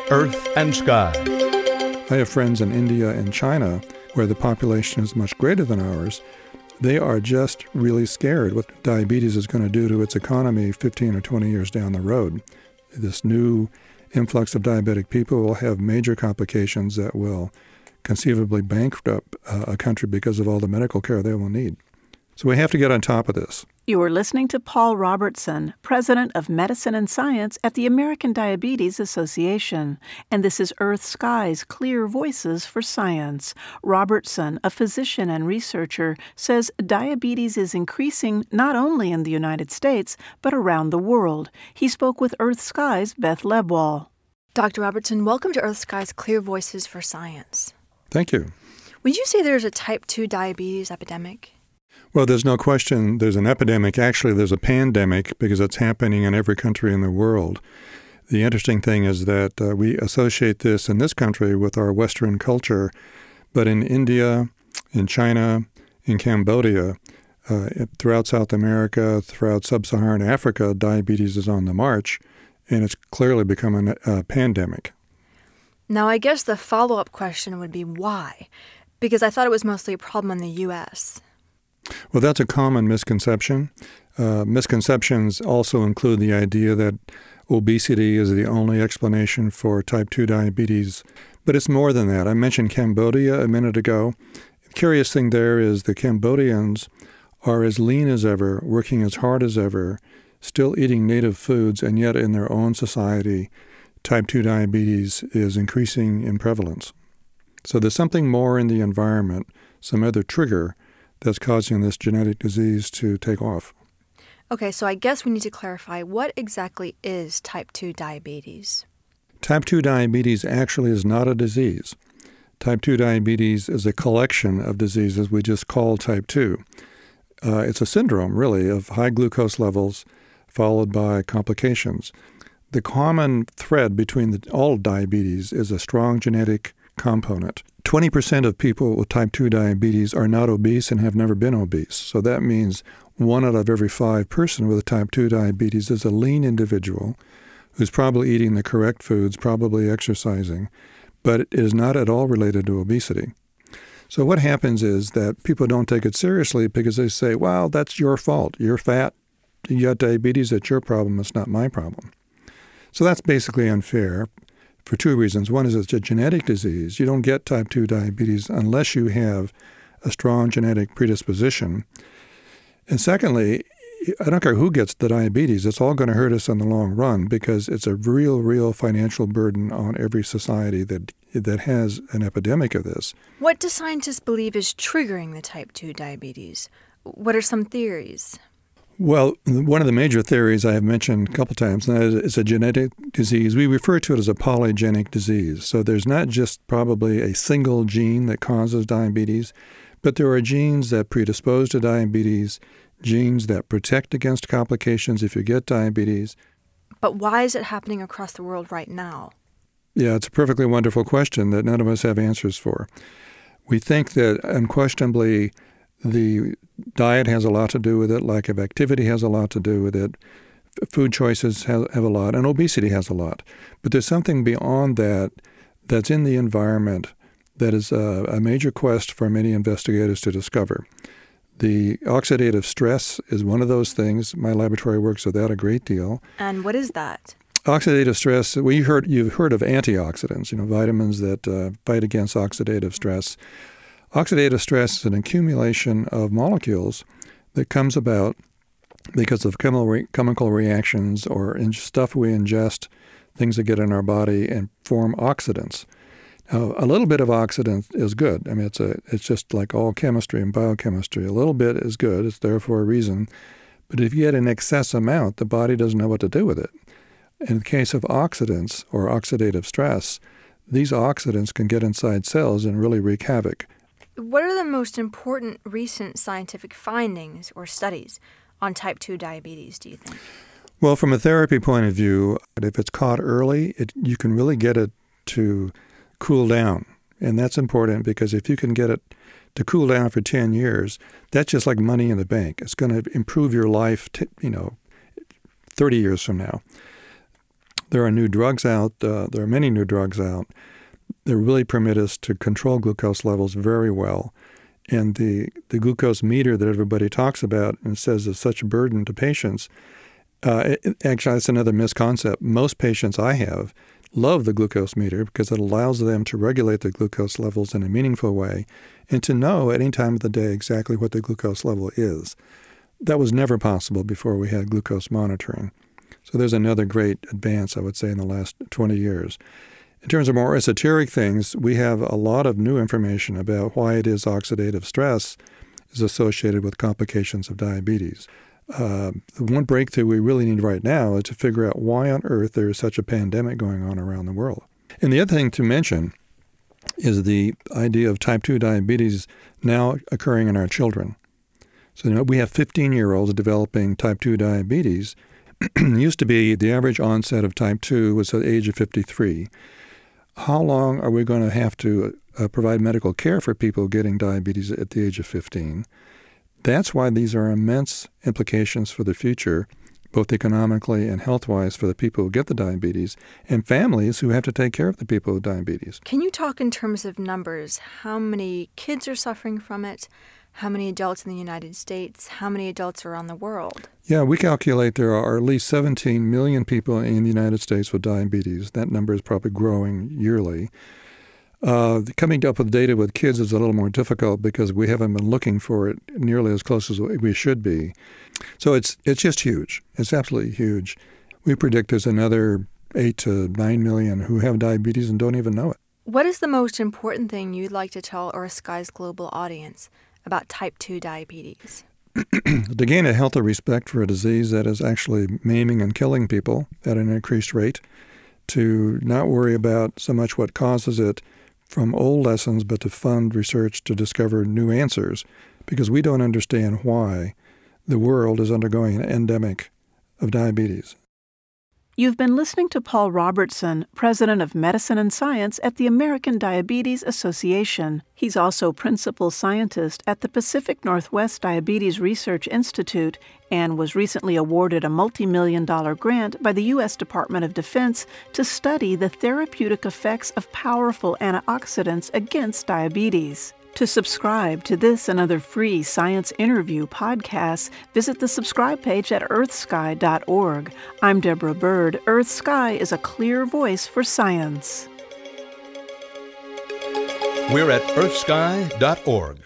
Earth and Sky. I have friends in India and China where the population is much greater than ours. They are just really scared what diabetes is going to do to its economy 15 or 20 years down the road. This new influx of diabetic people will have major complications that will conceivably bankrupt a country because of all the medical care they will need. So we have to get on top of this. You are listening to Paul Robertson, President of Medicine and Science at the American Diabetes Association, and this is Earth Sky's Clear Voices for Science. Robertson, a physician and researcher, says diabetes is increasing not only in the United States, but around the world. He spoke with Earth Sky's Beth Lebwall. Dr. Robertson, welcome to Earth Sky's Clear Voices for Science. Thank you. Would you say there's a type 2 diabetes epidemic? Well, there's no question there's an epidemic. Actually, there's a pandemic because it's happening in every country in the world. The interesting thing is that we associate this in this country with our Western culture, but in India, in China, in Cambodia, throughout South America, throughout sub-Saharan Africa, diabetes is on the march, and it's clearly become a pandemic. Now, I guess the follow-up question would be why? Because I thought it was mostly a problem in the U.S. Well, that's a common misconception. Misconceptions also include the idea that obesity is the only explanation for type 2 diabetes, but it's more than that. I mentioned Cambodia a minute ago. The curious thing there is the Cambodians are as lean as ever, working as hard as ever, still eating native foods, and yet in their own society, type 2 diabetes is increasing in prevalence. So there's something more in the environment, some other trigger that's causing this genetic disease to take off. Okay, so I guess we need to clarify, what exactly is type 2 diabetes? Type 2 diabetes actually is not a disease. Type 2 diabetes is a collection of diseases we just call type 2. It's a syndrome, really, of high glucose levels followed by complications. The common thread between all diabetes is a strong genetic component. 20% of people with type 2 diabetes are not obese and have never been obese. So that means 1 out of every 5 person with type 2 diabetes is a lean individual who's probably eating the correct foods, probably exercising, but it is not at all related to obesity. So what happens is that people don't take it seriously because they say, well, that's your fault. You're fat. You got diabetes. That's your problem. It's not my problem. So that's basically unfair for 2 reasons. One is it's a genetic disease. You don't get type 2 diabetes unless you have a strong genetic predisposition. And secondly, I don't care who gets the diabetes, it's all going to hurt us in the long run because it's a real financial burden on every society that has an epidemic of this. What do scientists believe is triggering the type 2 diabetes? What are some theories? Well, one of the major theories I have mentioned a couple times, and that is it's a genetic disease. We refer to it as a polygenic disease. So there's not just probably a single gene that causes diabetes, but there are genes that predispose to diabetes, genes that protect against complications if you get diabetes. But why is it happening across the world right now? Yeah, it's a perfectly wonderful question that none of us have answers for. We think that unquestionably the diet has a lot to do with it, lack of activity has a lot to do with it, food choices have a lot, and obesity has a lot. But there's something beyond that that's in the environment that is a major quest for many investigators to discover. The oxidative stress is one of those things. My laboratory works with that a great deal. And what is that? Oxidative stress, you've heard of antioxidants, vitamins that fight against oxidative stress. Oxidative stress is an accumulation of molecules that comes about because of chemical reactions or stuff we ingest, things that get in our body and form oxidants. Now, a little bit of oxidant is good. I mean, it's just like all chemistry and biochemistry. A little bit is good. It's there for a reason. But if you get an excess amount, the body doesn't know what to do with it. In the case of oxidants or oxidative stress, these oxidants can get inside cells and really wreak havoc. What are the most important recent scientific findings or studies on type 2 diabetes, do you think? Well, from a therapy point of view, if it's caught early, you can really get it to cool down. And that's important because if you can get it to cool down for 10 years, that's just like money in the bank. It's going to improve your life, 30 years from now. There are new drugs out. There are many new drugs out. They really permit us to control glucose levels very well. And the glucose meter that everybody talks about and says is such a burden to patients, actually that's another misconcept. Most patients I have love the glucose meter because it allows them to regulate their glucose levels in a meaningful way and to know at any time of the day exactly what the glucose level is. That was never possible before we had glucose monitoring. So there's another great advance, I would say, in the last 20 years. In terms of more esoteric things, we have a lot of new information about why it is oxidative stress is associated with complications of diabetes. The one breakthrough we really need right now is to figure out why on earth there is such a pandemic going on around the world. And the other thing to mention is the idea of type 2 diabetes now occurring in our children. So we have 15-year-olds developing type 2 diabetes. It used to be the average onset of type 2 was at the age of 53. How long are we going to have to provide medical care for people getting diabetes at the age of 15? That's why these are immense implications for the future, both economically and health-wise for the people who get the diabetes and families who have to take care of the people with diabetes. Can you talk in terms of numbers? How many kids are suffering from it? How many adults in the United States? How many adults around the world? Yeah, we calculate there are at least 17 million people in the United States with diabetes. That number is probably growing yearly. Coming up with data with kids is a little more difficult because we haven't been looking for it nearly as close as we should be. So it's just huge. It's absolutely huge. We predict there's another 8 to 9 million who have diabetes and don't even know it. What is the most important thing you'd like to tell Earth Sky's global audience about type 2 diabetes? To gain a healthy respect for a disease that is actually maiming and killing people at an increased rate, to not worry about so much what causes it from old lessons, but to fund research to discover new answers, because we don't understand why the world is undergoing an endemic of diabetes. You've been listening to Paul Robertson, President of Medicine and Science at the American Diabetes Association. He's also Principal Scientist at the Pacific Northwest Diabetes Research Institute and was recently awarded a multi-million-dollar grant by the U.S. Department of Defense to study the therapeutic effects of powerful antioxidants against diabetes. To subscribe to this and other free science interview podcasts, visit the subscribe page at earthsky.org. I'm Deborah Bird. Earth Sky is a clear voice for science. We're at earthsky.org.